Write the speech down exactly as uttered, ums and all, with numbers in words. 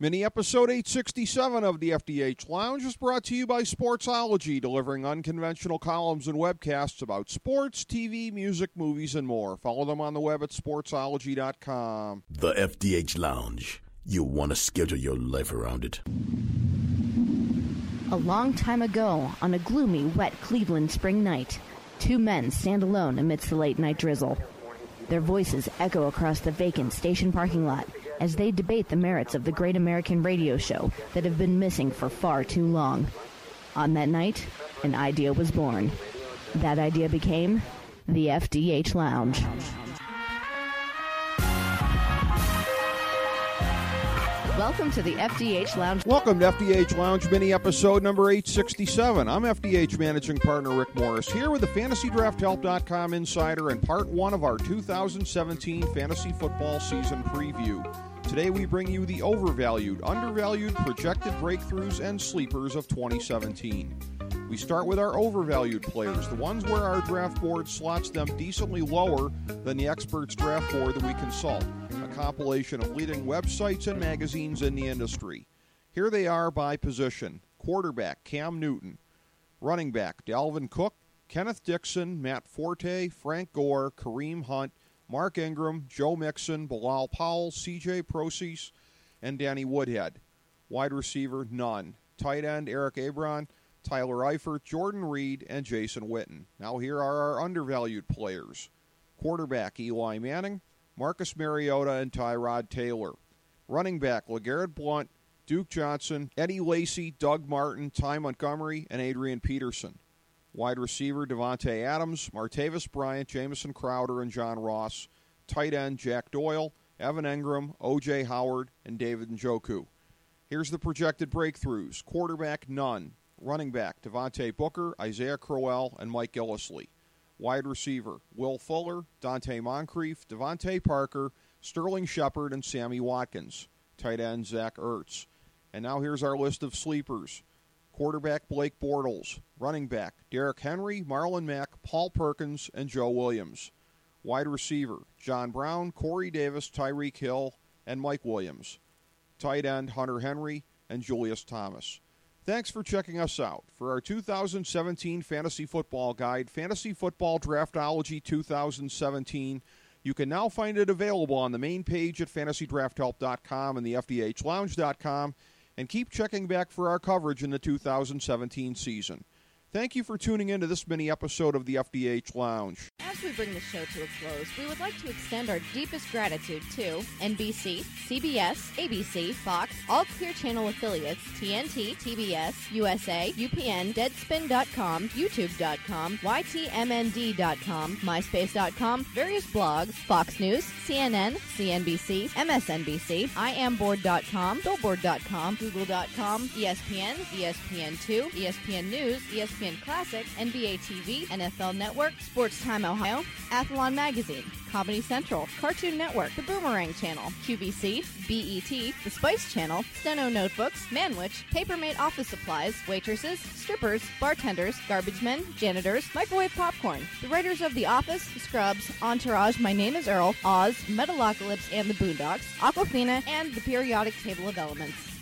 Mini episode eight sixty-seven of the F D H Lounge is brought to you by Sportsology, delivering unconventional columns and webcasts about sports, T V, music, movies, and more. Follow them on the web at sportsology dot com. The F D H Lounge. You want to schedule your life around it. A long time ago, on a gloomy, wet Cleveland spring night, two men stand alone amidst the late-night drizzle. Their voices echo across the vacant station parking lot as they debate the merits of the great American radio show that have been missing for far too long. On that night, an idea was born. That idea became the F D H Lounge. Welcome to the F D H Lounge. Welcome to F D H Lounge mini episode number eight sixty-seven. I'm F D H managing partner Rick Morris here with the fantasy draft help dot com insider and part one of our two thousand seventeen fantasy football season preview. Today we bring you the overvalued, undervalued, projected breakthroughs and sleepers of twenty seventeen. We start with our overvalued players, the ones where our draft board slots them decently lower than the experts draft board that we consult, a compilation of leading websites and magazines in the industry. Here they are by position. Quarterback, Cam Newton. Running back, Dalvin Cook, Kenneth Dixon, Matt Forte, Frank Gore, Kareem Hunt, Mark Ingram, Joe Mixon, Bilal Powell, C J Prosise, and Danny Woodhead. Wide receiver, none. Tight end, Eric Ebron, Tyler Eifert, Jordan Reed, and Jason Witten. Now here are our undervalued players. Quarterback, Eli Manning, Marcus Mariota, and Tyrod Taylor. Running back, LeGarrette Blount, Duke Johnson, Eddie Lacy, Doug Martin, Ty Montgomery, and Adrian Peterson. Wide receiver, Devontae Adams, Martavis Bryant, Jamison Crowder, and John Ross. Tight end, Jack Doyle, Evan Engram, O J Howard, and David Njoku. Here's the projected breakthroughs. Quarterback, none. Running back, Devontae Booker, Isaiah Crowell, and Mike Gillislee. Wide receiver, Will Fuller, Dante Moncrief, Devontae Parker, Sterling Shepard, and Sammy Watkins. Tight end, Zach Ertz. And now here's our list of sleepers. Quarterback, Blake Bortles. Running back, Derrick Henry, Marlon Mack, Paul Perkins, and Joe Williams. Wide receiver, John Brown, Corey Davis, Tyreek Hill, and Mike Williams. Tight end, Hunter Henry, and Julius Thomas. Thanks for checking us out. For our two thousand seventeen Fantasy Football Guide, Fantasy Football Draftology two thousand seventeen, you can now find it available on the main page at fantasy draft help dot com and the F D H lounge dot com, and keep checking back for our coverage in the two thousand seventeen season. Thank you for tuning in to this mini episode of the F D H Lounge. As we bring the show to a close, we would like to extend our deepest gratitude to N B C, C B S, A B C, Fox, all Clear Channel affiliates, T N T, T B S, U S A, U P N, Deadspin dot com, YouTube dot com, Y T M N D dot com, MySpace dot com, various blogs, Fox News, C N N, C N B C, M S N B C, I am board dot com, billboard dot com, Google dot com, E S P N, E S P N two, E S P N News, E S P N Classic, N B A T V, N F L Network, Sports Time Ohio, Athlon Magazine, Comedy Central, Cartoon Network, The Boomerang Channel, Q V C, B E T, The Spice Channel, Steno Notebooks, Manwich, Papermate Office Supplies, Waitresses, Strippers, Bartenders, Garbage Men, Janitors, Microwave Popcorn, the writers of The Office, Scrubs, Entourage, My Name is Earl, Oz, Metalocalypse and the Boondocks, Aquafina, and The Periodic Table of Elements.